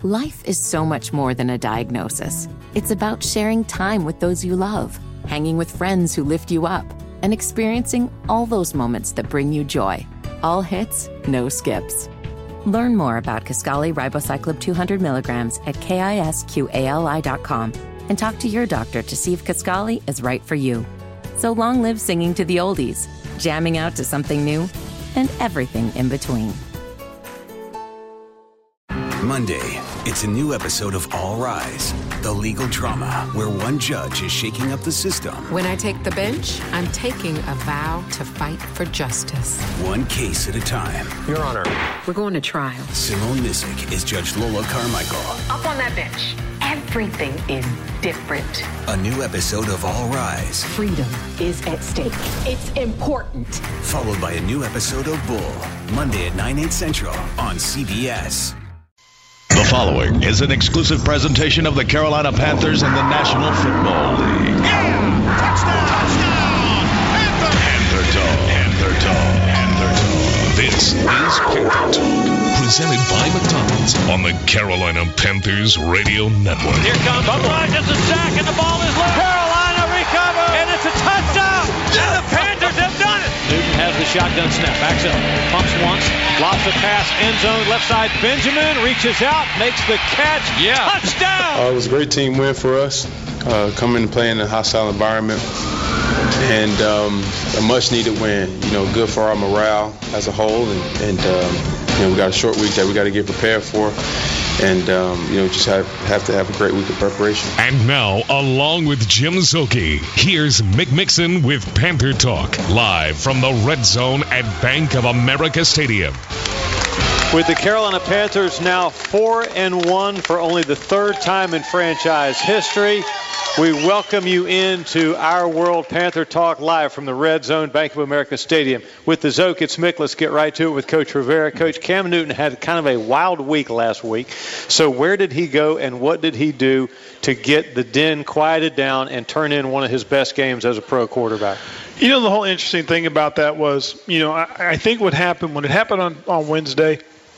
Life is so much more than a diagnosis. It's about sharing time with those you love, hanging with friends who lift you up, and experiencing all those moments that bring you joy. All hits, no skips. Learn more about Kisqali Ribociclib 200 milligrams at KISQALI.com and talk to your doctor to see if Kisqali is right for you. So long live singing to the oldies, jamming out to something new, and everything in between. Monday, it's a new episode of All Rise, the legal drama where one judge is shaking up the system. When I take the bench, I'm taking a vow to fight for justice. One case at a time. Your Honor. We're going to trial. Simone Missick is Judge Lola Carmichael. Up on that bench. Everything is different. A new episode of All Rise. Freedom is at stake. It's important. Followed by a new episode of Bull. Monday at 9/8 Central on CBS. The following is an exclusive presentation of the Carolina Panthers and the National Football League. Yeah! Touchdown! Touchdown! Panther! Panther Talk. Panther Talk. Panther Talk. This is Panther Talk, presented by McDonald's on the Carolina Panthers Radio Network. Here comes Bumrun, just a sack, and the ball is loose. Carolina recover, and it's a touchdown! Yes! And the Panthers have done it! Newton has the shotgun snap, backs up, pumps once, lobs a pass, end zone, left side, Benjamin reaches out, makes the catch, touchdown! It was a great team win for us, coming and playing in a hostile environment, and a much-needed win. Good for our morale as a whole, and we got a short week that we got to get prepared for. And, just have to have a great week of preparation. And now, along with Jim Szoke, here's Mick Mixon with Panther Talk, live from the Red Zone at Bank of America Stadium. With the Carolina Panthers now 4-1 for only the third time in franchise history, we welcome you into our world, Panther Talk, live from the Red Zone, Bank of America Stadium. With the Zoke, it's Mick. Let's get right to it with Coach Rivera. Coach, Cam Newton had kind of a wild week last week. So where did he go and what did he do to get the den quieted down and turn in one of his best games as a pro quarterback? The whole interesting thing about that was, I think what happened, when it happened on Wednesday,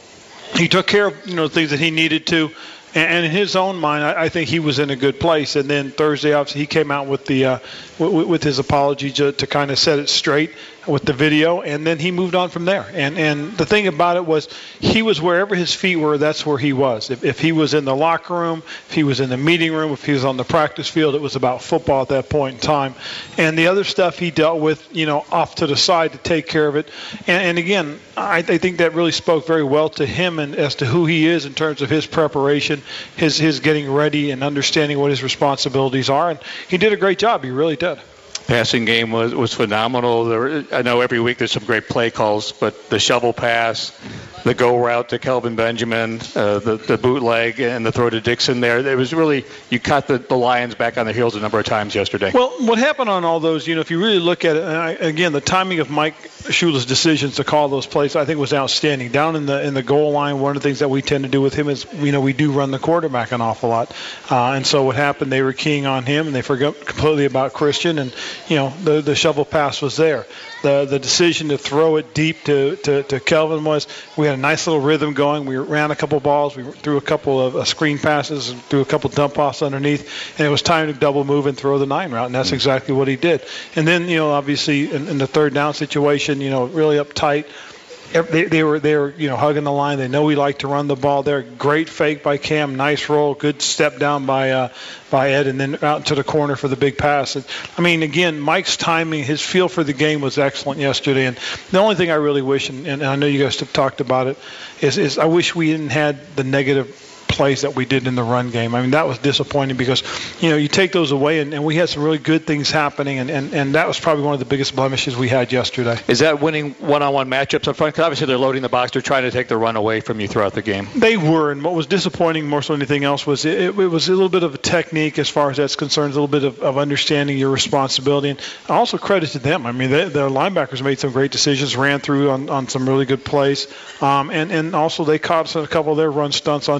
he took care of, things that he needed to. And in his own mind, I think he was in a good place. And then Thursday, obviously, he came out with the with his apology to kind of set it straight with the video, and then he moved on from there. And the thing about it was, he was wherever his feet were, that's where he was. If he was in the locker room, if he was in the meeting room, if he was on the practice field, it was about football at that point in time. And the other stuff he dealt with, off to the side to take care of it. And again, I think that really spoke very well to him and as to who he is in terms of his preparation, his getting ready and understanding what his responsibilities are. And he did a great job. He really did. Passing game was phenomenal. I know every week there's some great play calls, but the shovel pass, the go route to Kelvin Benjamin, the bootleg, and the throw to Dixon there, it was really, you caught the Lions back on their heels a number of times yesterday. Well, what happened on all those, if you really look at it, again, the timing of Mike Shula's decisions to call those plays, I think was outstanding. Down in the goal line, one of the things that we tend to do with him is, we do run the quarterback an awful lot. And so what happened, they were keying on him, and they forgot completely about Christian, and the shovel pass was there. The decision to throw it deep to Kelvin was, we had a nice little rhythm going. We ran a couple balls. We threw a couple of screen passes and threw a couple dump offs underneath. And it was time to double move and throw the 9 route. And that's exactly what he did. And then, obviously in the third down situation, really uptight. They were hugging the line. They know we like to run the ball there. Great fake by Cam. Nice roll. Good step down by Ed, and then out to the corner for the big pass. And, again, Mike's timing, his feel for the game was excellent yesterday. And the only thing I really wish, and I know you guys have talked about it, is I wish we didn't had the negative plays that we did in the run game. That was disappointing because, you take those away, and we had some really good things happening, and that was probably one of the biggest blemishes we had yesterday. Is that winning one-on-one matchups up front? Because obviously they're loading the box. They're trying to take the run away from you throughout the game. They were, and what was disappointing more so than anything else was it was a little bit of a technique as far as that's concerned, a little bit of understanding your responsibility, and also credit to them. Their linebackers made some great decisions, ran through on some really good plays, and also they caught us in a couple of their run stunts on defense.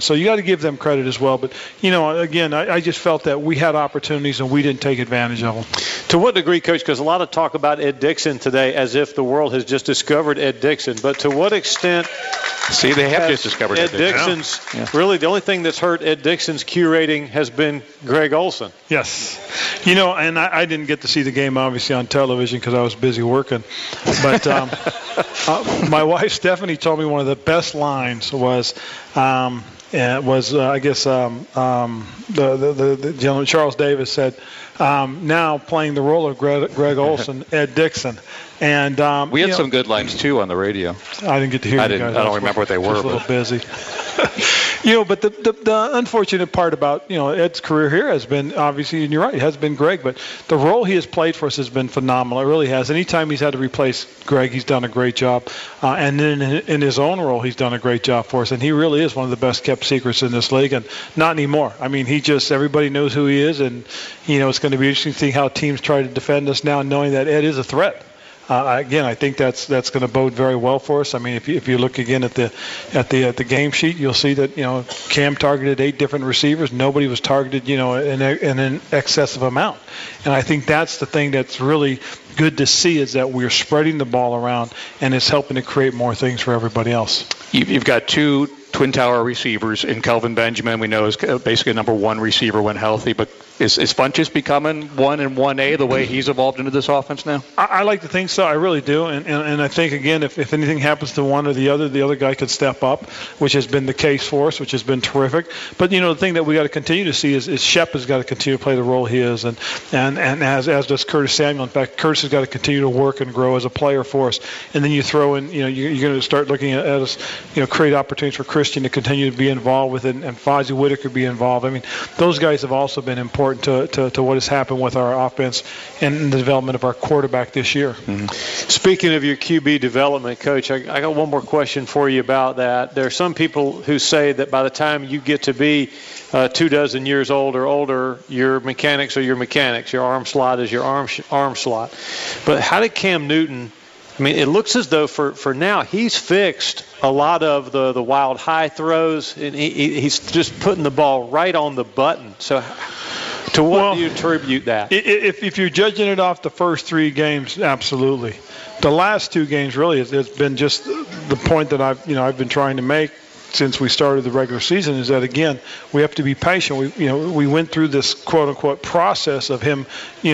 offense. So you got to give them credit as well. But, again, I just felt that we had opportunities and we didn't take advantage of them. To what degree, Coach, because a lot of talk about Ed Dickson today as if the world has just discovered Ed Dickson, but to what extent they have just discovered Ed Dixon's really the only thing that's hurt Ed Dixon's Q rating has been Greg Olson. Yes. And I didn't get to see the game, obviously, on television because I was busy working. But my wife, Stephanie, told me one of the best lines was the gentleman, Charles Davis, said, now playing the role of Greg Olson, Ed Dixon. And we had some good lines, too, on the radio. I didn't get to hear you guys. I don't remember what they were. I was a little busy. But the unfortunate part about, Ed's career here has been, obviously, and you're right, it has been Greg, but the role he has played for us has been phenomenal. It really has. Anytime he's had to replace Greg, he's done a great job. And then in his own role, he's done a great job for us. And he really is one of the best kept secrets in this league, and not anymore. I mean, everybody knows who he is, and, it's going to be interesting to see how teams try to defend us now, knowing that Ed is a threat. Again, I think that's going to bode very well for us. I mean, if you look again at the game sheet, you'll see that Cam targeted 8 different receivers. Nobody was targeted in an excessive amount, and I think that's the thing that's really good to see is that we're spreading the ball around and it's helping to create more things for everybody else. You've got 2 Twin Tower receivers in Kelvin Benjamin. We know is basically a number 1 receiver when healthy, but is Funchess becoming 1 and 1A the way he's evolved into this offense now? I like to think so. I really do. And I think, again, if anything happens to one or the other guy could step up, which has been the case for us, which has been terrific. But, the thing that we got to continue to see is Shep has got to continue to play the role he is, and as does Curtis Samuel. In fact, Curtis has got to continue to work and grow as a player for us. And then you throw in, you're going to start looking at us, create opportunities for Christian to continue to be involved with it, and Fozzie Whitaker be involved. I mean, those guys have also been important to what has happened with our offense and the development of our quarterback this year. Mm-hmm. Speaking of your QB development, Coach, I got one more question for you about that. There are some people who say that by the time you get to be 24 years old or older, your mechanics are your mechanics. Your arm slot is your arm slot. But how did Cam Newton, I mean, it looks as though for now he's fixed a lot of the wild high throws, and he's just putting the ball right on the button. So to what do you attribute that? If you're judging it off the first 3 games, absolutely. The last 2 games, really, it's been just the point that I've been trying to make since we started the regular season is that, again, we have to be patient. We went through this quote-unquote process of him,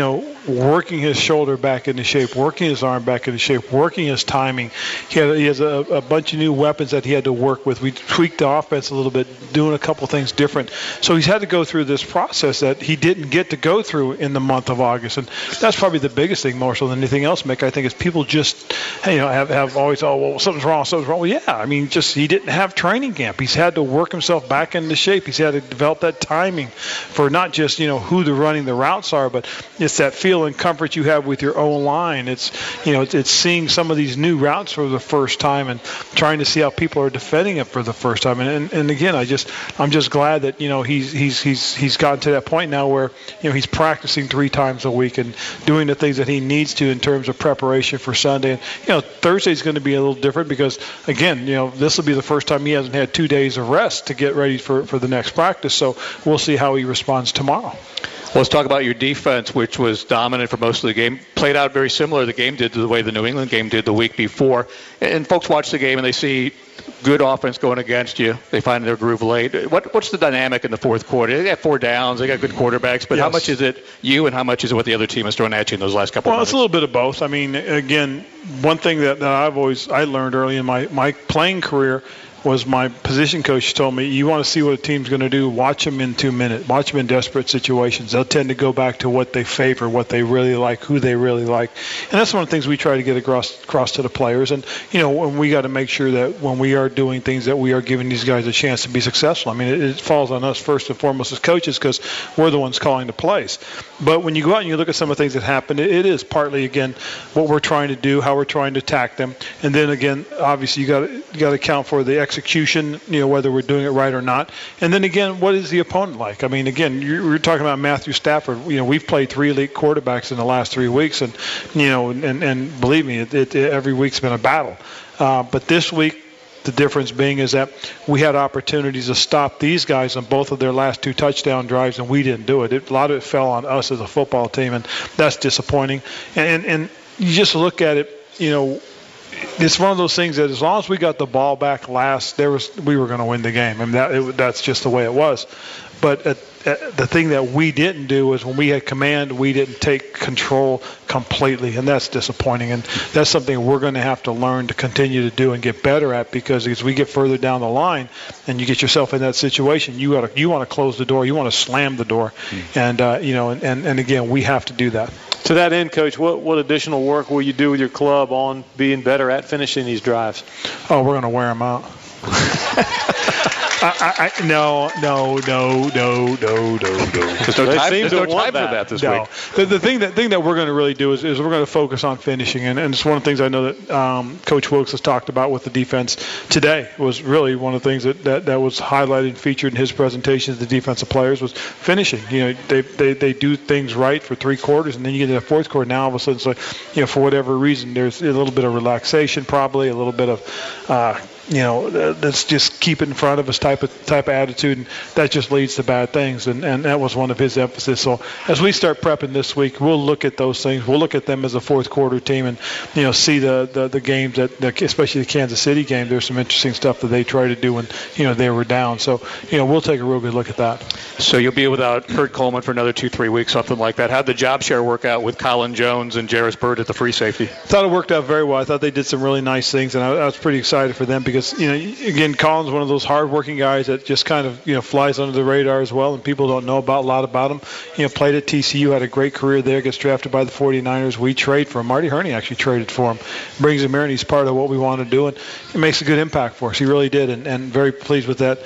working his shoulder back into shape, working his arm back into shape, working his timing. He has a bunch of new weapons that he had to work with. We tweaked the offense a little bit, doing a couple things different. So he's had to go through this process that he didn't get to go through in the month of August. And that's probably the biggest thing, more so than anything else, Mick. I think is people just, have always, something's wrong. Well, yeah, I mean, he didn't have training camp. He's had to work himself back into shape. He's had to develop that timing for not just, who the running the routes are, but it's that feel and comfort you have with your own line. It's, it's seeing some of these new routes for the first time and trying to see how people are defending it for the first time. And again, I'm just glad that, he's gotten to that point now where, he's practicing 3 times a week and doing the things that he needs to in terms of preparation for Sunday. And, Thursday's going to be a little different because, again, this will be the first time he hasn't had 2 days of rest to get ready for the next practice. So we'll see how he responds tomorrow. Well, let's talk about your defense, which was dominant for most of the game. Played out very similar, the game did, to the way the New England game did the week before. And folks watch the game and they see good offense going against you. They find their groove late. What's the dynamic in the fourth quarter? They got 4 downs. They got good quarterbacks. But yes. How much is it you and how much is it what the other team is throwing at you in those last couple of minutes? Well, it's a little bit of both. I mean, again, one thing that I learned early in my playing career was my position coach told me, you want to see what a team's going to do, watch them in 2 minutes. Watch them in desperate situations. They'll tend to go back to what they favor, what they really like, who they really like. And that's one of the things we try to get across to the players. And, when we got to make sure that when we are doing things that we are giving these guys a chance to be successful. I mean, it falls on us first and foremost as coaches because we're the ones calling the plays. But when you go out and you look at some of the things that happen, it is partly, again, what we're trying to do, how we're trying to attack them. And then, again, obviously you got to account for the execution, whether we're doing it right or not. And then again, what is the opponent like? I mean, again, you're talking about Matthew Stafford. We've played 3 elite quarterbacks in the last 3 weeks, and and believe me, every week's been a battle. But this week, the difference being is that we had opportunities to stop these guys on both of their last 2 touchdown drives, and we didn't do it. A lot of it fell on us as a football team, and that's disappointing. And you just look at it, it's one of those things that as long as we got the ball back last, we were going to win the game. I mean, that's just the way it was. But the thing that we didn't do was when we had command, we didn't take control completely, and that's disappointing. And that's something we're going to have to learn to continue to do and get better at, because as we get further down the line and you get yourself in that situation, you want to close the door, you want to slam the door, and again, we have to do that. To that end, Coach, what additional work will you do with your club on being better at finishing these drives? Oh, we're going to wear them out. No. There's no time for that this week. The thing that we're going to really do is we're going to focus on finishing, and it's one of the things I know that Coach Wilkes has talked about with the defense today. Was really one of the things that was highlighted and featured in his presentations. The defensive players was finishing. They do things right for 3 quarters, and then you get to the 4th quarter. Now all of a sudden, it's like, for whatever reason, there's a little bit of relaxation, probably a little bit of let's just keep it in front of us type of attitude, and that just leads to bad things. And that was one of his emphasis. So as we start prepping this week, we'll look at those things. We'll look at them as a 4th quarter team, and see the games that especially the Kansas City game. There's some interesting stuff that they try to do when they were down. So we'll take a real good look at that. So you'll be without Kurt Coleman for another 2-3 weeks, something like that. How'd the job share work out with Colin Jones and Jarris Byrd at the free safety? I thought it worked out very well. I thought they did some really nice things, and I was pretty excited for them because again, Colin's one of those hard-working guys that just kind of flies under the radar as well, and people don't know a lot about him. Played at TCU, had a great career there, gets drafted by the 49ers. We trade for him. Marty Herney actually traded for him. Brings him here, and he's part of what we want to do, and it makes a good impact for us. He really did, and very pleased with that.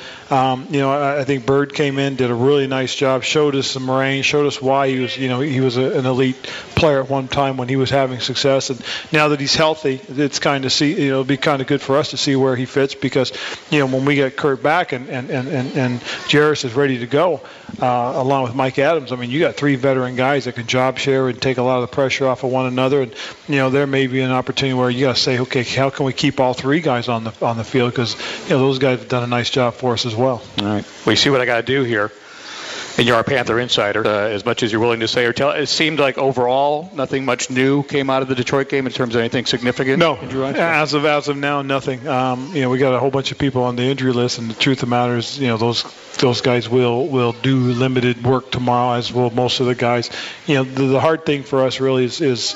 I think Byrd came in, did a really nice job, showed us some range, showed us why he was an elite player at one time when he was having success, and now that he's healthy, it's kind of it'll be kind of good for us to see where he fits, because when we get Kurt back and Jarris is ready to go, along with Mike Adams, I mean, you got 3 veteran guys that can job share and take a lot of the pressure off of one another, and there may be an opportunity where you got to say, okay, how can we keep all 3 guys on the field, because those guys have done a nice job for us as well. All right. Well, you see what I got to do here. And you're our Panther insider, as much as you're willing to say or tell. It seemed like overall nothing much new came out of the Detroit game in terms of anything significant. No, as of now, nothing. We got a whole bunch of people on the injury list, and the truth of the matter is, those guys will do limited work tomorrow, as will most of the guys. The hard thing for us really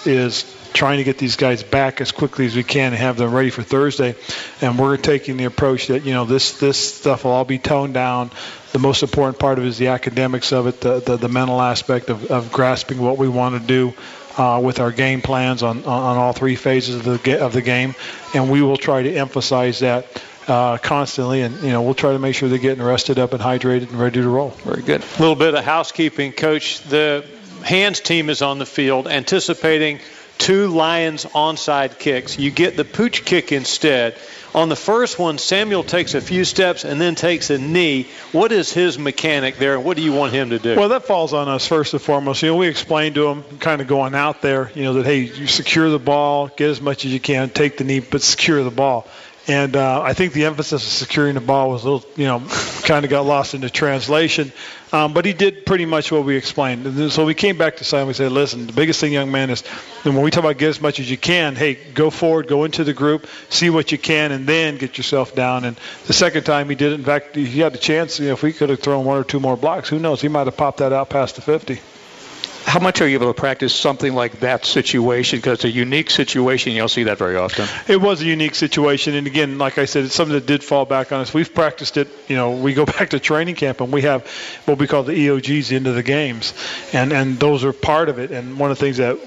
is trying to get these guys back as quickly as we can and have them ready for Thursday. And we're taking the approach that this stuff will all be toned down. The most important part of it is the academics of it, the mental aspect of grasping what we want to do with our game plans on all 3 phases of the game, and we will try to emphasize that constantly, and we'll try to make sure they're getting rested up and hydrated and ready to roll. Very good. A little bit of housekeeping, Coach. The hands team is on the field anticipating 2 Lions onside kicks. You get the pooch kick instead. On the first one, Samuel takes a few steps and then takes a knee. What is his mechanic there, and what do you want him to do? Well, that falls on us first and foremost. We explained to him, kind of going out there, that, hey, you secure the ball, get as much as you can, take the knee, but secure the ball. And I think the emphasis of securing the ball was a little, kind of got lost in the translation. But he did pretty much what we explained. And so we came back to Simon and we said, listen, the biggest thing, young man, is when we talk about get as much as you can, hey, go forward, go into the group, see what you can, and then get yourself down. And the second time he did it, in fact, he had the chance, if we could have thrown 1 or 2 more blocks, who knows, he might have popped that out past the 50. How much are you able to practice something like that situation? Because it's a unique situation. You don't see that very often. It was a unique situation. And, again, like I said, it's something that did fall back on us. We've practiced it. We go back to training camp, and we have what we call the EOGs, into the games. And those are part of it. And one of the things that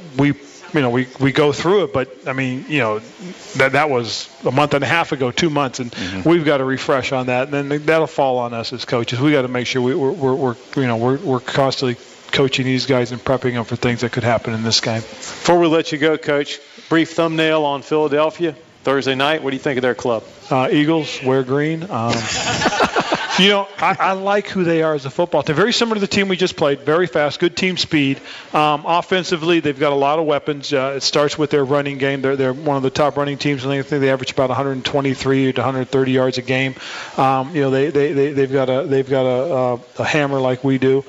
we go through it, but I mean, that was a month and a half ago, 2 months, and we've got to refresh on that. And then that'll fall on us as coaches. We got to make sure we're constantly coaching these guys and prepping them for things that could happen in this game. Before we let you go, Coach, brief thumbnail on Philadelphia Thursday night. What do you think of their club? Eagles wear green. I like who they are as a football team. Very similar to the team we just played. Very fast, good team speed. Offensively, they've got a lot of weapons. It starts with their running game. They're one of the top running teams. I think they average about 123 to 130 yards a game. They've got a hammer like we do.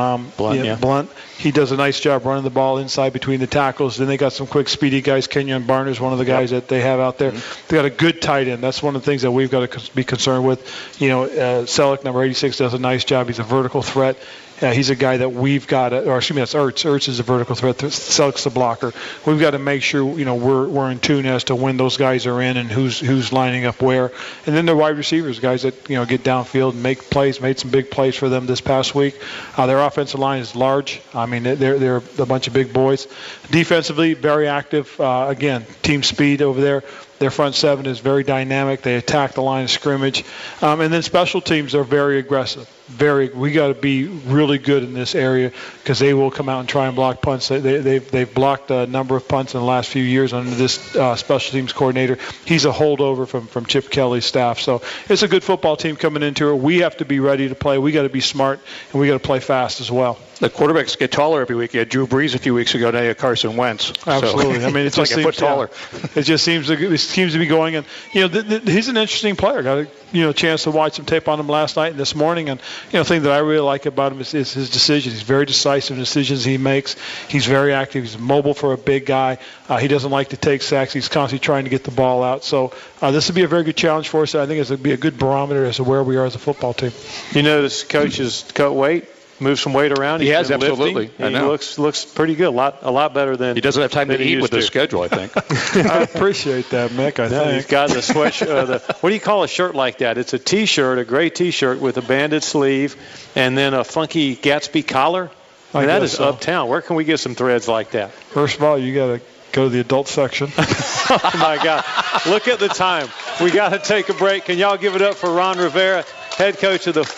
Blunt. He does a nice job running the ball inside between the tackles. Then they got some quick, speedy guys. Kenyon Barner's one of the guys that they have out there. They got a good tight end. That's one of the things that we've got to be concerned with. Selleck, number 86, does a nice job. He's a vertical threat. He's a guy that we've got to, or excuse me, that's Ertz. Ertz is a vertical threat. Selleck's the blocker. We've got to make sure we're in tune as to when those guys are in and who's lining up where. And then the wide receivers, guys that get downfield and make plays. Made some big plays for them this past week. Their offensive line is large. I mean, they're a bunch of big boys. Defensively, very active. Again, team speed over there. Their front seven is very dynamic. They attack the line of scrimmage. And then special teams are very aggressive. We got to be really good in this area because they will come out and try and block punts. They've blocked a number of punts in the last few years under this special teams coordinator. He's a holdover from Chip Kelly's staff. So it's a good football team coming into it. We have to be ready to play. We got to be smart, and we got to play fast as well. The quarterbacks get taller every week. You had Drew Brees a few weeks ago. Now you have Carson Wentz. Absolutely. So, I mean, it just like a foot taller. It just seems to be going. And he's an interesting player. Got a chance to watch some tape on him last night and this morning. And the thing that I really like about him is his decisions. He's very decisive in decisions he makes. He's very active. He's mobile for a big guy. He doesn't like to take sacks. He's constantly trying to get the ball out. So this would be a very good challenge for us. I think it'll be a good barometer as to where we are as a football team. You notice coach has cut weight. Move some weight around. He has, absolutely. I know. He looks pretty good. A lot better than he doesn't have time to eat with his schedule, I think. I appreciate that, Mick. I think he's got the sweatshirt. What do you call a shirt like that? It's a T-shirt, a gray T-shirt with a banded sleeve, and then a funky Gatsby collar. That is uptown. Where can we get some threads like that? First of all, you got to go to the adult section. Oh my God! Look at the time. We got to take a break. Can y'all give it up for Ron Rivera, head coach of the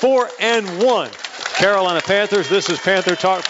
4-1 Carolina Panthers? This is Panther Talk.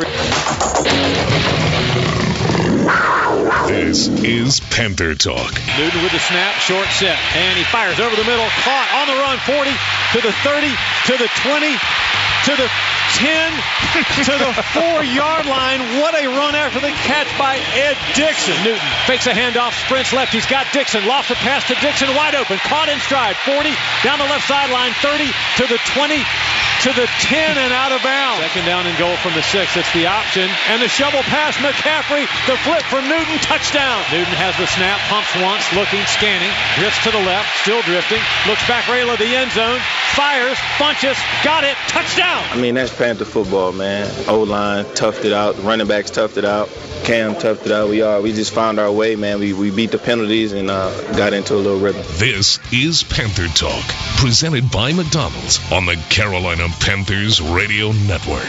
This is Panther Talk. Newton with the snap, short set, and he fires over the middle. Caught on the run, 40 to the 30 to the 20 to the 10 to the 4-yard line. What a run after the catch by Ed Dixon. Newton fakes a handoff, sprints left. He's got Dixon. Lost the pass to Dixon, wide open. Caught in stride. 40 down the left sideline. 30 to the 20 to the 10 and out of bounds. Second down and goal from the 6. It's the option. And the shovel pass, McCaffrey. The flip from Newton. Touchdown. Newton has the snap. Pumps once. Looking, scanning. Drifts to the left. Still drifting. Looks back rail of the end zone. Fires. Bunches. Got it. Touchdown. I mean, that's Panther football, man. O-line toughed it out. Running backs toughed it out. Cam toughed it out. We just found our way, man. We beat the penalties and got into a little rhythm. This is Panther Talk, presented by McDonald's on the Carolina Panthers Radio Network.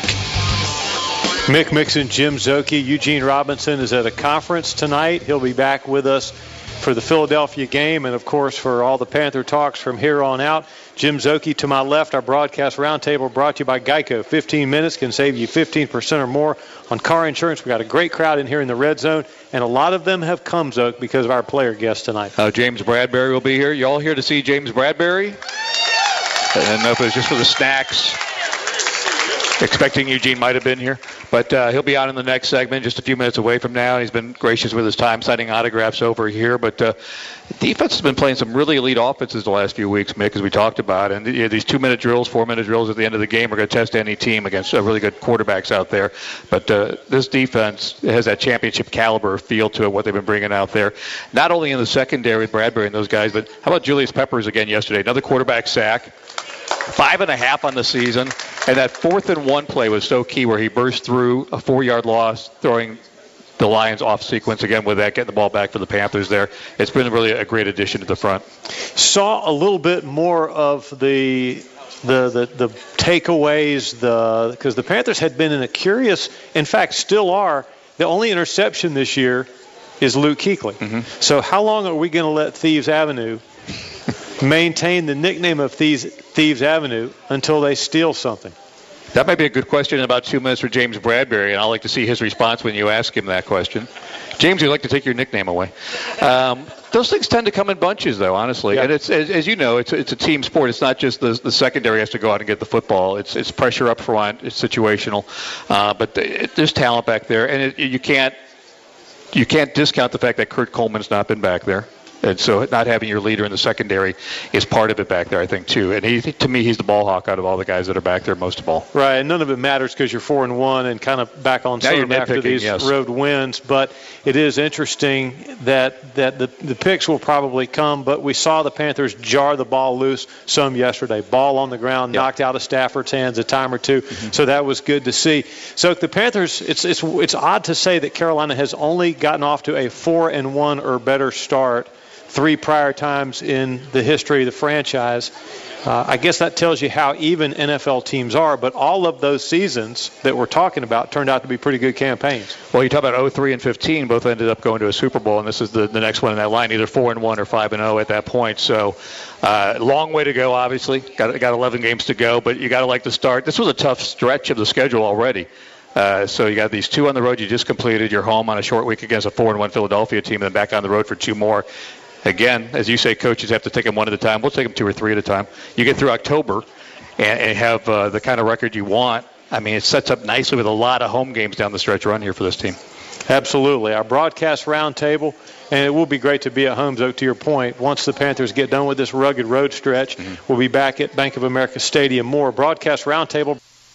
Mick Mixon, Jim Szoke, Eugene Robinson is at a conference tonight. He'll be back with us for the Philadelphia game and, of course, for all the Panther Talks from here on out. Jim Szoke to my left. Our broadcast roundtable brought to you by Geico. 15 minutes can save you 15% or more on car insurance. We've got a great crowd in here in the red zone, and a lot of them have come, Zoke, because of our player guest tonight. James Bradberry will be here. You all here to see James Bradberry? I don't know if it was just for the snacks. Expecting Eugene might have been here, but he'll be on in the next segment, just a few minutes away from now. He's been gracious with his time, signing autographs over here. But the defense has been playing some really elite offenses the last few weeks, Mick, as we talked about. And these 2-minute drills, 4-minute drills at the end of the game are going to test any team against really good quarterbacks out there. But this defense has that championship caliber feel to it, what they've been bringing out there. Not only in the secondary with Bradberry and those guys, but how about Julius Peppers again yesterday? Another quarterback sack. 5.5 on the season, and that 4th-and-1 play was so key where he burst through a 4-yard loss, throwing the Lions off sequence again with that, getting the ball back for the Panthers there. It's been really a great addition to the front. Saw a little bit more of the takeaways, because the Panthers had been in a curious, in fact still are, the only interception this year is Luke Kuechly. Mm-hmm. So how long are we going to let Thieves Avenue maintain the nickname of Thieves Avenue until they steal something? That might be a good question in about 2 minutes for James Bradberry, and I'd like to see his response when you ask him that question. James, we'd like to take your nickname away. Those things tend to come in bunches, though, honestly. Yeah. And it's, as you know, it's a team sport. It's not just the secondary has to go out and get the football. It's pressure up front. It's situational. But there's talent back there, and you can't discount the fact that Kurt Coleman's not been back there. And so not having your leader in the secondary is part of it back there, I think, too. And to me, he's the ball hawk out of all the guys that are back there most of all. Right, and none of it matters because you're 4-1 and kind of back on serve after these road wins. But it is interesting that the picks will probably come, but we saw the Panthers jar the ball loose some yesterday. Ball on the ground, knocked out of Stafford's hands a time or two. Mm-hmm. So that was good to see. So the Panthers, it's odd to say that Carolina has only gotten off to a 4-1 or better start 3 prior times in the history of the franchise. I guess that tells you how even NFL teams are, but all of those seasons that we're talking about turned out to be pretty good campaigns. Well, you talk about 0-3 and 15, both ended up going to a Super Bowl, and this is the next one in that line, either 4-1 or 5-0 at that point. So long way to go, obviously. Got 11 games to go, but you got to like the start. This was a tough stretch of the schedule already. So you got these 2 on the road you just completed. You're home on a short week against a 4-1 Philadelphia team, and then back on the road for 2 more. Again, as you say, coaches have to take them one at a time. We'll take them 2 or 3 at a time. You get through October and have the kind of record you want. I mean, it sets up nicely with a lot of home games down the stretch run here for this team. Absolutely. Our broadcast roundtable, and it will be great to be at home, Zoe, to your point. Once the Panthers get done with this rugged road stretch, we'll be back at Bank of America Stadium. More broadcast roundtable.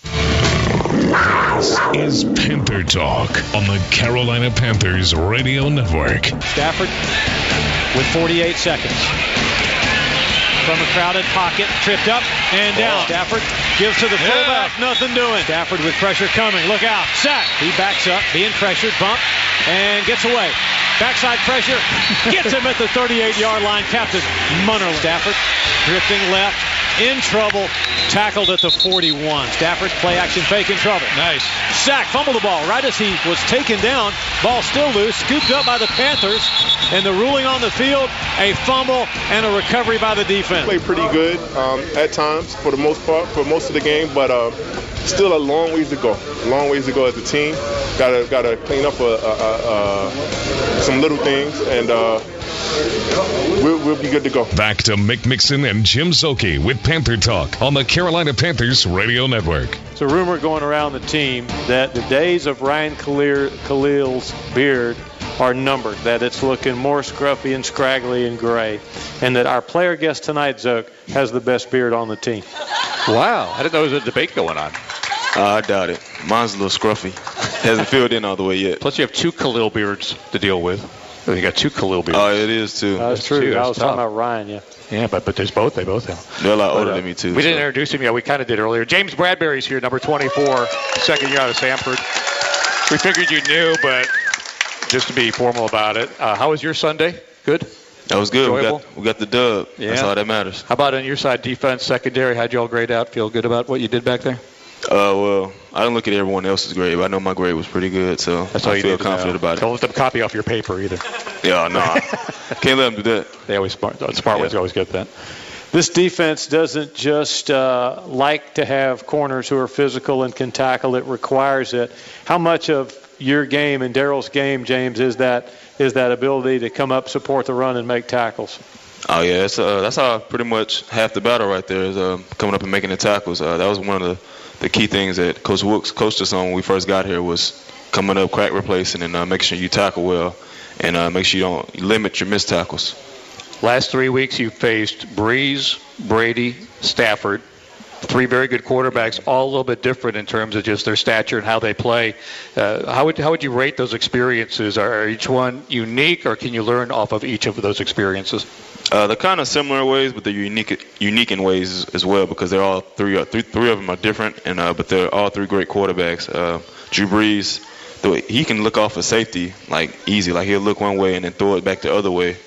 This is Panther Talk on the Carolina Panthers Radio Network. Stafford with 48 seconds. From a crowded pocket, tripped up and down. Stafford gives to the fullback, nothing doing. Stafford with pressure coming, look out, sack. He backs up, being pressured, bump, and gets away. Backside pressure, gets him at the 38-yard line. Captain Munnerlyn. Stafford drifting left, in trouble, tackled at the 41. Stafford play action fake in trouble. Nice. Sack, fumble the ball right as he was taken down. Ball still loose, scooped up by the Panthers. And the ruling on the field, a fumble and a recovery by the defense. Played pretty good at times for the most part, for most of the game, but still a long ways to go. Long ways to go as a team. Got to clean up some little things, and we'll be good to go. Back to Mick Mixon and Jim Szoke with Panther Talk on the Carolina Panthers Radio Network. It's a rumor going around the team that the days of Ryan Khalil's beard are numbered, that it's looking more scruffy and scraggly and gray, and that our player guest tonight, Zoke, has the best beard on the team. Wow. I didn't know there was a debate going on. I doubt it. Mine's a little scruffy. Hasn't filled in all the way yet. Plus you have 2 Khalil beards to deal with. You got 2 Khalil beards. Oh, it is, too. That's true. I was talking about Ryan, yeah. Yeah, but they both have. They're a lot older than me, too. We didn't introduce him yet. We kind of did earlier. James Bradberry's here, number 24, second year out of Samford. We figured you knew, but just to be formal about it. How was your Sunday? Good? That was good. We got the dub. Yeah. That's all that matters. How about on your side, defense, secondary? How'd you all grade out? Feel good about what you did back there? Well, I didn't look at everyone else's grade, but I know my grade was pretty good, so that's all I feel confident about it. Don't let them copy off your paper either. Yeah, no. Can't let them do that. They always smart ones always get that. This defense doesn't just like to have corners who are physical and can tackle. It requires it. How much of your game and Daryl's game, James, is that ability to come up, support the run, and make tackles? Oh, yeah. That's how pretty much half the battle right there is coming up and making the tackles. That was one of the key things that Coach Wilkes coached us on when we first got here was coming up, crack replacing, and making sure you tackle well and make sure you don't limit your missed tackles. Last 3 weeks you faced Breeze, Brady, Stafford. 3 very good quarterbacks, all a little bit different in terms of just their stature and how they play. How would you rate those experiences? Are each one unique, or can you learn off of each of those experiences? They're kind of similar in ways, but they're unique in ways as well, because they're all three of them are different, and but they're all 3 great quarterbacks. Drew Brees, he can look off a safety like easy, like he'll look one way and then throw it back the other way,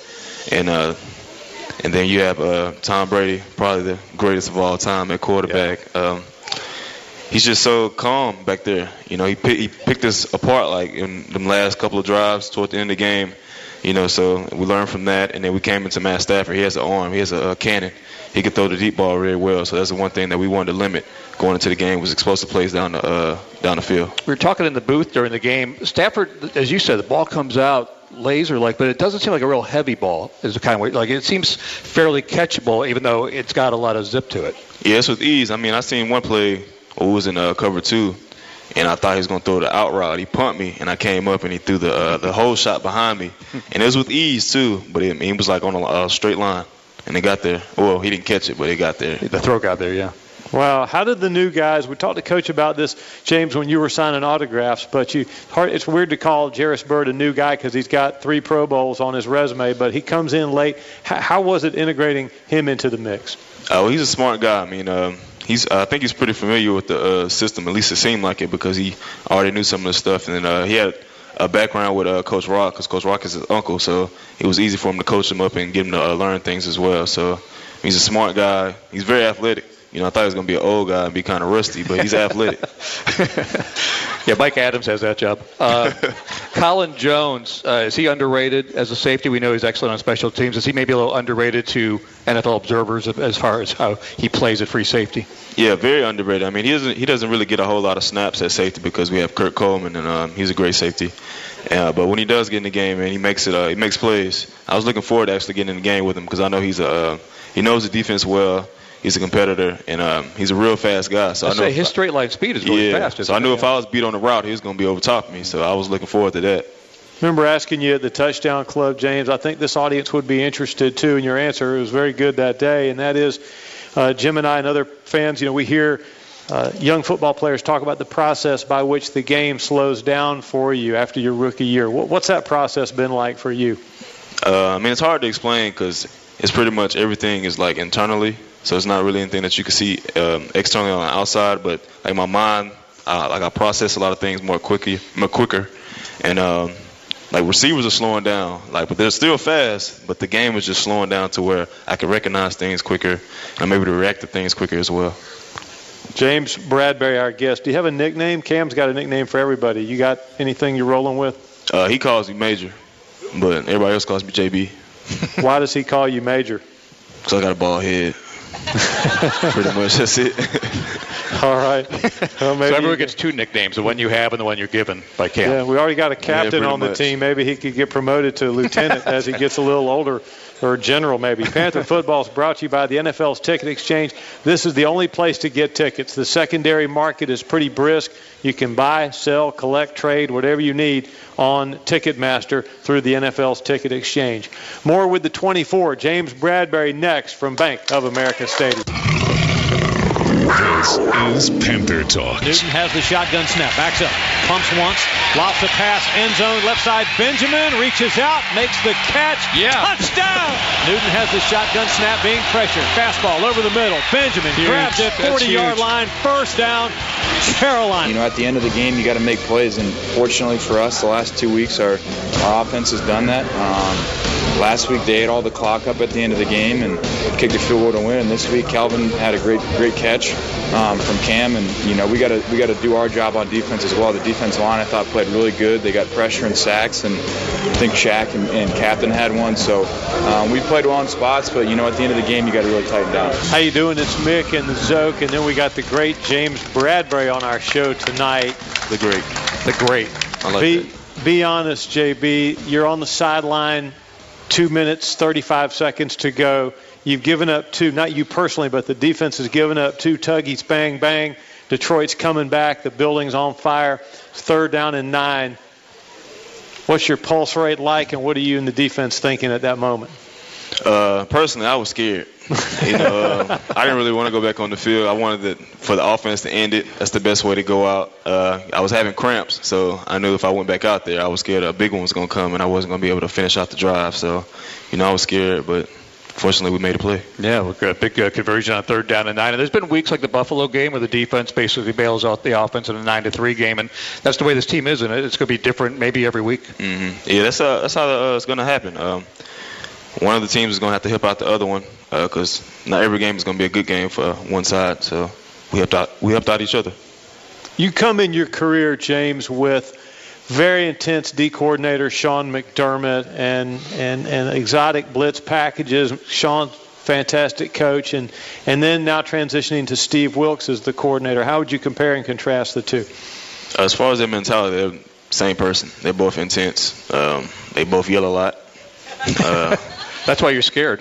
and then you have Tom Brady, probably the greatest of all time at quarterback. Yeah. He's just so calm back there. You know, he picked us apart like in the last couple of drives toward the end of the game. So we learned from that, and then we came into Matt Stafford. He has an arm. He has a cannon. He can throw the deep ball really well. So that's the one thing that we wanted to limit going into the game was explosive plays down the field. We were talking in the booth during the game. Stafford, as you said, the ball comes out laser-like, but it doesn't seem like a real heavy ball. Is the kind of way, like it seems fairly catchable, even though it's got a lot of zip to it. Yeah, it's with ease. I mean, I seen one play where it was in cover 2. And I thought he was going to throw the out route. He pumped me, and I came up, and he threw the whole shot behind me. And it was with ease, too. But it was like on a straight line. And it got there. Well, he didn't catch it, but it got there. The throw got there, yeah. Wow. How did the new guys – we talked to Coach about this, James, when you were signing autographs. But it's weird to call Jairus Byrd a new guy because he's got 3 Pro Bowls on his resume. But he comes in late. How was it integrating him into the mix? Well, he's a smart guy. I mean, I think he's pretty familiar with the system. At least it seemed like it because he already knew some of the stuff. And then he had a background with Coach Rock because Coach Rock is his uncle. So it was easy for him to coach him up and get him to learn things as well. So he's a smart guy. He's very athletic. I thought he was going to be an old guy and be kind of rusty, but he's athletic. Yeah, Mike Adams has that job. Colin Jones, is he underrated as a safety? We know he's excellent on special teams. Is he maybe a little underrated to NFL observers as far as how he plays at free safety? Yeah, very underrated. I mean, he doesn't really get a whole lot of snaps at safety because we have Kurt Coleman, and he's a great safety. But when he does get in the game, man, he makes plays. I was looking forward to actually getting in the game with him because I know he knows the defense well. He's a competitor, and he's a real fast guy. So I know his straight line speed is really fast. So I knew if I was beat on the route, he was going to be over top of me. So I was looking forward to that. Remember asking you at the Touchdown Club, James, I think this audience would be interested, too, in your answer. It was very good that day, and that is Jim and I and other fans, we hear young football players talk about the process by which the game slows down for you after your rookie year. What's that process been like for you? I mean, it's hard to explain because it's pretty much everything is like internally. So it's not really anything that you can see externally on the outside. But like my mind, I process a lot of things more quicker. And like receivers are slowing down, but they're still fast. But the game is just slowing down to where I can recognize things quicker, and I'm able to react to things quicker as well. James Bradberry, our guest. Do you have a nickname? Cam's got a nickname for everybody. You got anything you're rolling with? He calls me Major, but everybody else calls me JB. Why does he call you Major? Because I got a bald head. Pretty much, that's it. All right. Well, so everyone gets 2 nicknames, the one you have and the one you're given by Cam. Yeah, we already got a captain on the team. Maybe he could get promoted to lieutenant as he gets a little older, or general maybe. Panther Football is brought to you by the NFL's Ticket Exchange. This is the only place to get tickets. The secondary market is pretty brisk. You can buy, sell, collect, trade, whatever you need on Ticketmaster through the NFL's Ticket Exchange. More with the 24. James Bradberry next from Bank of America Stadium. This is Panther Talk. Newton has the shotgun snap, backs up, pumps once, lofts a pass, end zone, left side, Benjamin reaches out, makes the catch, touchdown! Newton has the shotgun snap, being pressured, fastball over the middle, Benjamin grabs it, 40-yard line, first down, Carolina. At the end of the game, you got to make plays, and fortunately for us, the last 2 weeks, our offense has done that. Last week they ate all the clock up at the end of the game and kicked a field goal to win. And this week Calvin had a great catch from Cam, and we got to do our job on defense as well. The defensive line I thought played really good. They got pressure and sacks, and I think Shaq and Captain had one. So we played well in spots, but at the end of the game you got to really tighten down. How you doing? It's Mick and the Zoke, and then we got the great James Bradberry on our show tonight. The great. I like that. Be honest, JB. You're on the sideline. 2 minutes, 35 seconds to go. You've given up 2, not you personally, but the defense has given up 2 tuggies, bang, bang. Detroit's coming back. The building's on fire. It's 3rd down and 9. What's your pulse rate like, and what are you in the defense thinking at that moment? Personally, I was scared. I didn't really want to go back on the field. I wanted for the offense to end it. That's the best way to go out. I was having cramps, so I knew if I went back out there, I was scared a big one was going to come, and I wasn't going to be able to finish out the drive. So, I was scared, but fortunately we made a play. Yeah, we got a big conversion on 3rd down and 9. And there's been weeks like the Buffalo game where the defense basically bails out the offense in a 9-3 game, and that's the way this team is, and it's going to be different maybe every week. Mm-hmm. Yeah, that's how it's going to happen. One of the teams is going to have to help out the other one because not every game is going to be a good game for one side. So we helped out each other. You come in your career, James, with very intense D coordinator Sean McDermott and exotic blitz packages. Sean's fantastic coach, and then now transitioning to Steve Wilks as the coordinator. How would you compare and contrast the two? As far as their mentality, they're the same person. They're both intense. They both yell a lot. That's why you're scared.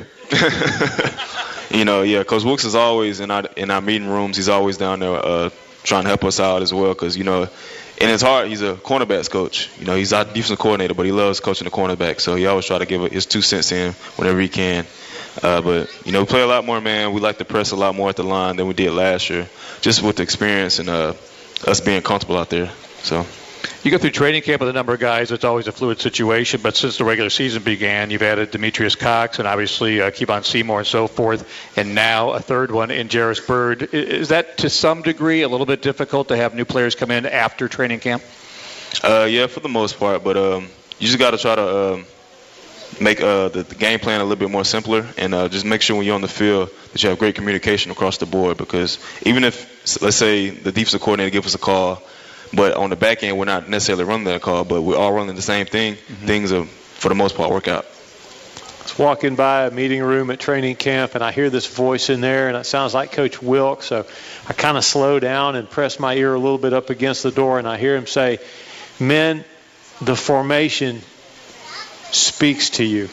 Coach Wilks is always in our meeting rooms. He's always down there trying to help us out as well, because in his heart, he's a cornerbacks coach. He's our defensive coordinator, but he loves coaching the cornerback, so he always try to give his 2 cents in whenever he can. But we play a lot more man. We like to press a lot more at the line than we did last year, just with the experience and us being comfortable out there. So. You go through training camp with a number of guys. It's always a fluid situation, but since the regular season began, you've added Demetrius Cox and obviously Kevon Seymour and so forth, and now a third one in Jairus Byrd. Is that to some degree a little bit difficult to have new players come in after training camp? Yeah, for the most part, but you just got to try to make the game plan a little bit more simpler, and just make sure when you're on the field that you have great communication across the board, because even if, let's say, the defensive coordinator gives us a call, but on the back end, we're not necessarily running that call, but we're all running the same thing. Things are, for the most part, work out. I was walking by a meeting room at training camp, and I hear this voice in there, and it sounds like Coach Wilks. So I kind of slow down and press my ear a little bit up against the door, and I hear him say, "Men, the formation speaks to you.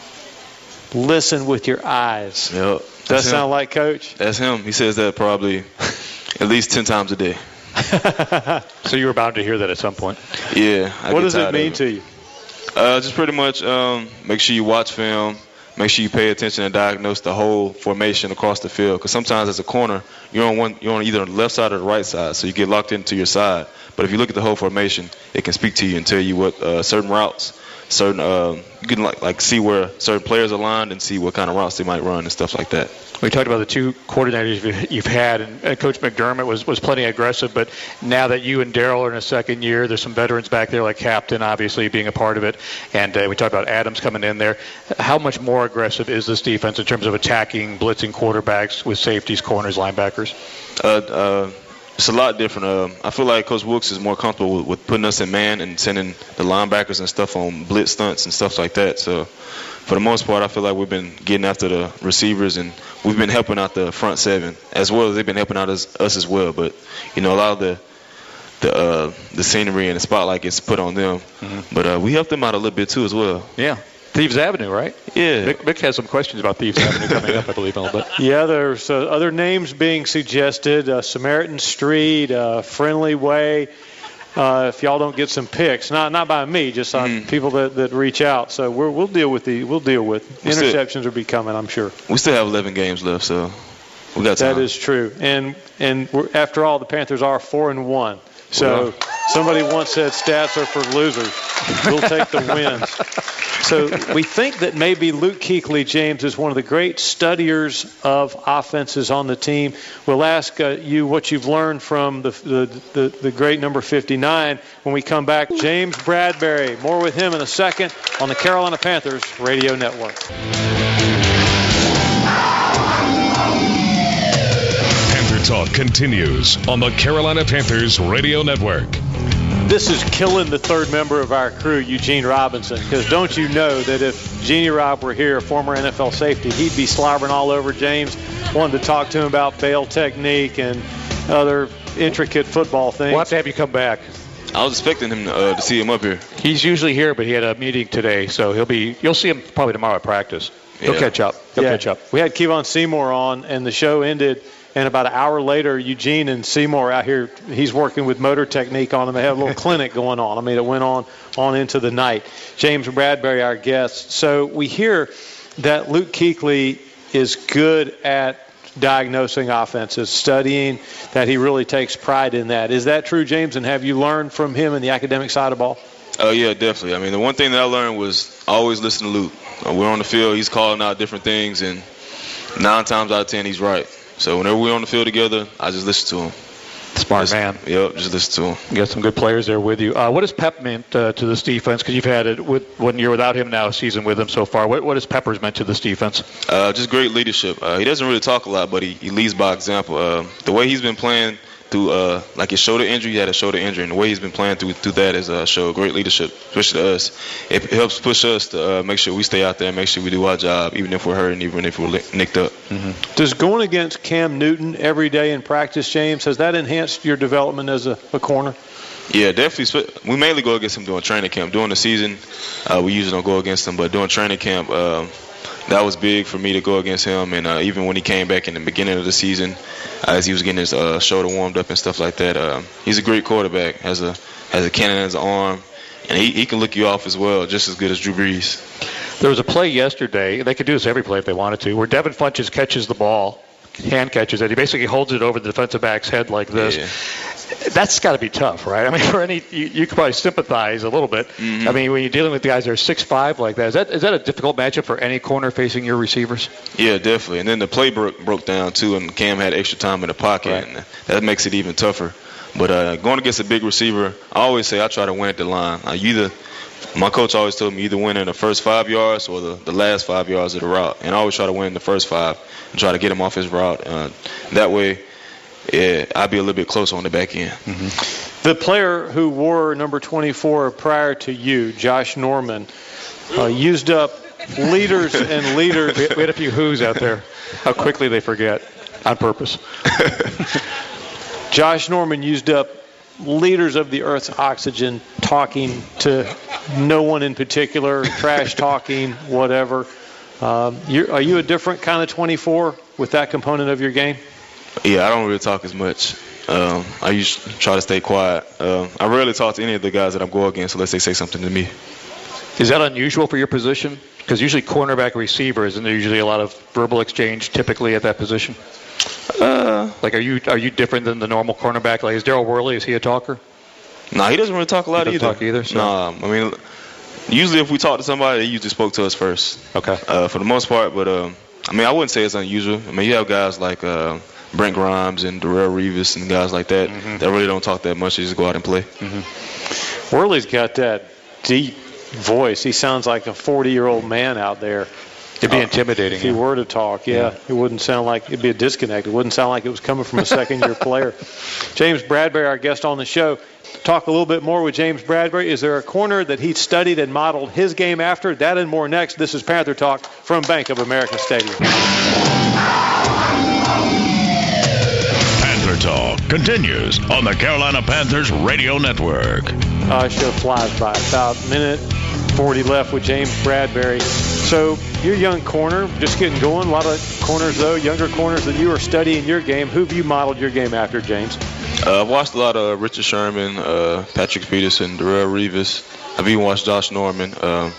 Listen with your eyes." Yep. Does that sound like Coach? That's him. He says that probably at least 10 times a day. So you were bound to hear that at some point. Yeah. What does it mean to you? Just pretty much make sure you watch film, make sure you pay attention and diagnose the whole formation across the field. Because sometimes as a corner, you're on either the left side or the right side, so you get locked into your side. But if you look at the whole formation, it can speak to you and tell you what certain routes, you can like see where certain players are lined and see what kind of routes they might run and stuff like that. We talked about the two coordinators you've had, and Coach McDermott was plenty aggressive, but now that you and Darryl are in a second year, there's some veterans back there like Captain, obviously, being a part of it, and we talked about Adams coming in there. How much more aggressive is this defense in terms of attacking, blitzing quarterbacks with safeties, corners, linebackers? It's a lot different. I feel like Coach Wilks is more comfortable with putting us in man and sending the linebackers and stuff on blitz stunts and stuff like that. So for the most part, I feel like we've been getting after the receivers, and we've been helping out the front seven as well as they've been helping out us as well. But a lot of the scenery and the spotlight gets put on them. Mm-hmm. But we help them out a little bit too as well. Yeah. Thieves Avenue, right? Yeah. Mick has some questions about Thieves Avenue coming up, I believe, in a little bit. Yeah, there's other names being suggested, Samaritan Street, Friendly Way. If y'all don't get some picks, not by me, just on people that reach out. So we'll deal with interceptions will be coming, I'm sure. We still have 11 games left, so we got time. That is true, and after all, the Panthers are 4-1. So somebody once said stats are for losers. We'll take the wins. So we think that maybe Luke Kuechly, James, is one of the great studiers of offenses on the team. We'll ask you what you've learned from the great number 59 when we come back. James Bradberry, more with him in a second on the Carolina Panthers Radio Network. Panther Talk continues on the Carolina Panthers Radio Network. This is killing the third member of our crew, Eugene Robinson, because don't you know that if Jeannie Rob were here, a former NFL safety, he'd be slobbering all over James. Wanted to talk to him about bail technique and other intricate football things. We'll have to have you come back. I was expecting him to see him up here. He's usually here, but he had a meeting today, so you'll see him probably tomorrow at practice. He'll catch up. Catch up. We had Kevon Seymour on, and the show ended. And about an hour later, Eugene and Seymour out here, he's working with motor technique on them. They have a little clinic going on. I mean, it went on into the night. James Bradberry, our guest. So we hear that Luke Kuechly is good at diagnosing offenses, studying, that he really takes pride in that. Is that true, James? And have you learned from him in the academic side of ball? Oh, yeah, definitely. I mean, the one thing that I learned was always listen to Luke. We're on the field, he's calling out different things, and 9 times out of 10, he's right. So whenever we're on the field together, I just listen to him. Smart man. Yep, just listen to him. You got some good players there with you. What has Pep meant to this defense? Because you've had it with 1 year without him now, a season with him so far. What has Peppers meant to this defense? Just great leadership. He doesn't really talk a lot, but he leads by example. The way he's been playing through like his shoulder injury. He had a shoulder injury, and the way he's been playing through that has showed great leadership, especially to us. It helps push us to make sure we stay out there and make sure we do our job, even if we're hurt and even if we're nicked up. Does going against Cam Newton every day in practice, James, has that enhanced your development as a corner? Yeah, definitely. We mainly go against him during training camp. During the season, we usually don't go against him, but during training camp, that was big for me to go against him. And even when he came back in the beginning of the season, as he was getting his shoulder warmed up and stuff like that, he's a great quarterback. Has a cannon as an arm, and he can look you off as well, just as good as Drew Brees. There was a play yesterday. They could do this every play if they wanted to, where Devin Funchess catches the ball, hand catches it. He basically holds it over the defensive back's head like this. Yeah. That's got to be tough, right? I mean, for any, you could probably sympathize a little bit. I mean, when you're dealing with guys that are 6'5" like that, is that a difficult matchup for any corner facing your receivers? Yeah, definitely. And then the play broke down too, and Cam had extra time in the pocket, Right. and that makes it even tougher. But going against a big receiver, I always say I try to win at the line. My coach always told me either win in the first 5 yards or the last 5 yards of the route, and I always try to win in the first 5 and try to get him off his route. That way, I'd be a little bit closer on the back end. The player who wore number 24 prior to you, Josh Norman, used up liters and liters. We had a few who's out there. How quickly they forget on purpose. Josh Norman used up liters of the Earth's oxygen talking to no one in particular, trash talking, whatever. Are you a different kind of 24 with that component of your game? Yeah, I don't really talk as much. I usually try to stay quiet. I rarely talk to any of the guys that I'm going against unless they say something to me. Is that unusual for your position? Because usually cornerback receiver, isn't there usually a lot of verbal exchange typically at that position? Like, are you different than the normal cornerback? Like, is Daryl Worley, is he a talker? No, he doesn't really talk a lot either. Talk either. So. No, I mean, usually if we talk to somebody, they usually spoke to us first. Okay. For the most part, but I mean, I wouldn't say it's unusual. I mean, you have guys like Brent Grimes and Darrelle Revis and guys like that that really don't talk that much. They just go out and play. Worley's got that deep voice. He sounds like a 40-year-old man out there. It'd be intimidating. If he were to talk, it wouldn't sound like, it'd be a disconnect. It wouldn't sound like it was coming from a second-year player. James Bradberry, our guest on the show. Talk a little bit more with James Bradberry. Is there a corner that he studied and modeled his game after? That and more next. This is Panther Talk from Bank of America Stadium. Panther Talk continues on the Carolina Panthers Radio Network. Show flies by. About a minute 40 left with James Bradberry. So you're a young corner, just getting going. A lot of corners, though, younger corners that you are studying your game. Who have you modeled your game after, James? I've watched a lot of Richard Sherman, Patrick Peterson, Darrelle Revis. I've even watched Josh Norman.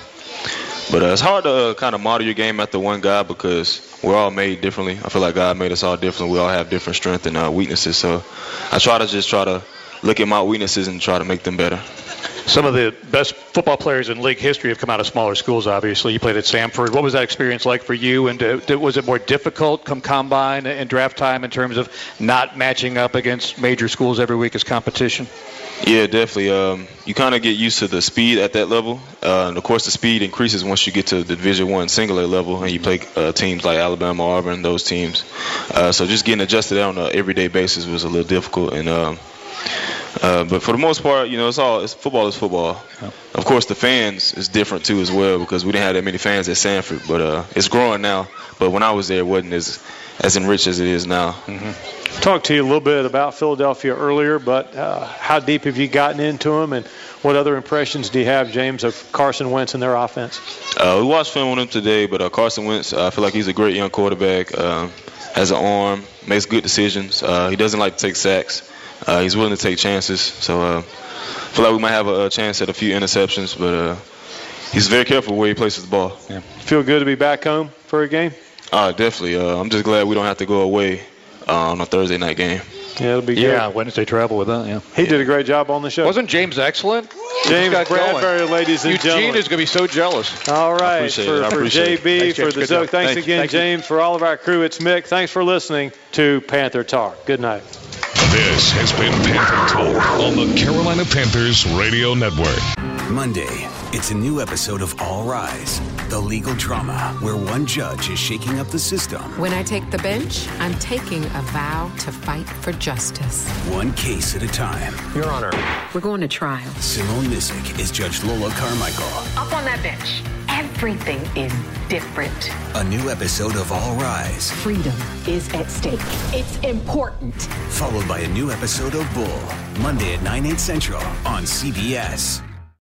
But it's hard to kind of model your game after one guy because we're all made differently. I feel like God made us all different. We all have different strengths and weaknesses. So I try to look at my weaknesses and try to make them better. Some of the best football players in league history have come out of smaller schools, obviously. You played at Samford. What was that experience like for you? And was it more difficult come combine and draft time in terms of not matching up against major schools every week as competition? Yeah, definitely. You kind of get used to the speed at that level. And, of course, the speed increases once you get to the Division I single A level and you play teams like Alabama, Auburn, those teams. So just getting adjusted on an everyday basis was a little difficult. And but for the most part, football is football. Of course, the fans is different, too, as well, because we didn't have that many fans at Samford. But it's growing now. But when I was there, it wasn't as enriched as it is now. Talked to you a little bit about Philadelphia earlier, but how deep have you gotten into them, and what other impressions do you have, James, of Carson Wentz and their offense? We watched film on him today, but Carson Wentz, I feel like he's a great young quarterback, has an arm, makes good decisions. He doesn't like to take sacks. He's willing to take chances. So I feel like we might have a chance at a few interceptions, but he's very careful where he places the ball. Yeah. Feel good to be back home for a game? Definitely. I'm just glad we don't have to go away on a Thursday night game. Yeah, it'll be good. Yeah, Wednesday travel with that, yeah. He did a great job on the show. Wasn't James excellent? James Bradberry, ladies and gentlemen. Eugene is going to be so jealous. All right, for JB, for the Zoe. Thanks again, James. For all of our crew, it's Mick. Thanks for listening to Panther Talk. Good night. This has been Panther Talk on the Carolina Panthers Radio Network. Monday, It's a new episode of All Rise, the legal drama where one judge is shaking up the system. When I take the bench, I'm taking a vow to fight for justice. One case at a time. Your Honor. We're going to trial. Simone Missick is Judge Lola Carmichael. Up on that bench. Everything is different. A new episode of All Rise. Freedom is at stake. It's important. Followed by a new episode of Bull. Monday at 9, 8 Central on CBS.